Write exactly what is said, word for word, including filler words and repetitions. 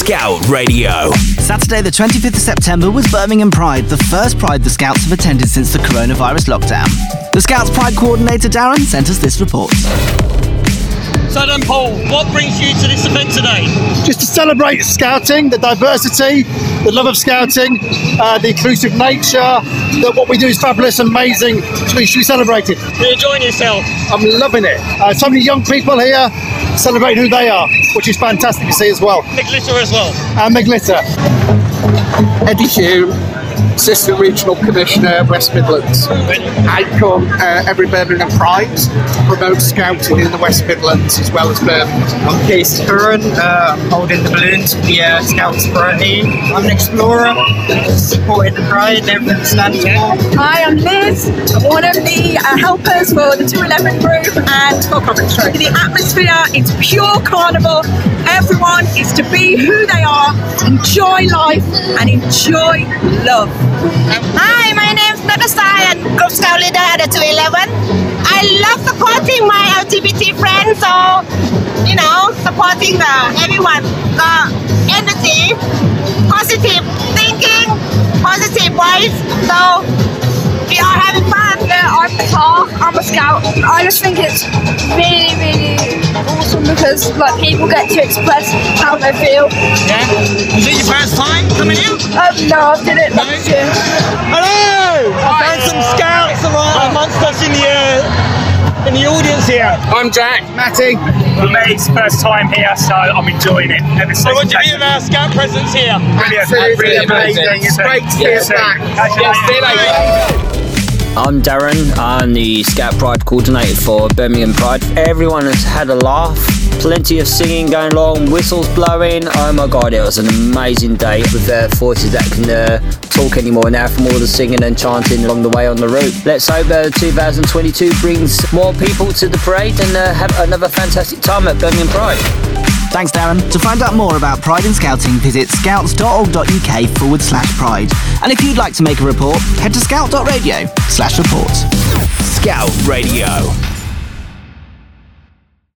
Scout Radio. Saturday the twenty-fifth of September was Birmingham Pride, the first Pride the Scouts have attended since the coronavirus lockdown. The Scouts Pride coordinator Darren sent us this report. So then, Paul, what brings you to this event today? Just to celebrate Scouting, the diversity, the love of Scouting, uh, the inclusive nature, that what we do is fabulous, amazing, should be, should be celebrated. You're enjoying yourself? I'm loving it. Uh, so many young people here celebrating who they are, which is fantastic to see as well. Mick Litter as well? And Mick Litter. Eddie Hume, Assistant Regional Commissioner, West Midlands. I come uh, every Birmingham Pride to promote Scouting in the West Midlands as well as Birmingham. I'm Casey Curran, uh, I'm holding the balloons for the uh, Scouts Parade. I'm an explorer, supporting the Pride and everything stands for. Hi, I'm Liz. I'm one of the uh, helpers for the two eleven group and for Coventry. The atmosphere is pure carnival. Everyone is to be who they are, enjoy life and enjoy love. Hi, my name's Natasha and Group Scout Leader at the two eleven. I love supporting my L G B T friends, so, you know, supporting uh, everyone. The energy, positive thinking, positive vibes, so we are having fun. Yeah, I'm Clark, I'm a Scout. I just think it's really, really awesome because like people get to express how they feel. Yeah? Is it your first time coming in? Um, no, I did it No? last year. Hello! I found some Scouts around amongst us in the, uh, in the audience here. I'm Jack. Matty. For me, it's the first time here, so I'm enjoying it. Ever So since what do you think of our Scout presence here? Brilliant. Absolutely Brilliant. amazing. It's great to see us back. See you later. I'm Darren, I'm the Scout Pride coordinator for Birmingham Pride. Everyone has had a laugh, plenty of singing going along, whistles blowing. Oh my god, it was an amazing day with uh, voices that can uh, talk anymore now from all the singing and chanting along the way on the route. Let's hope uh, two thousand twenty-two brings more people to the parade and uh, have another fantastic time at Birmingham Pride. Thanks, Darren. To find out more about Pride in Scouting, visit scouts.org.uk forward slash pride. And if you'd like to make a report, head to scout.radio slash reports. Scout Radio.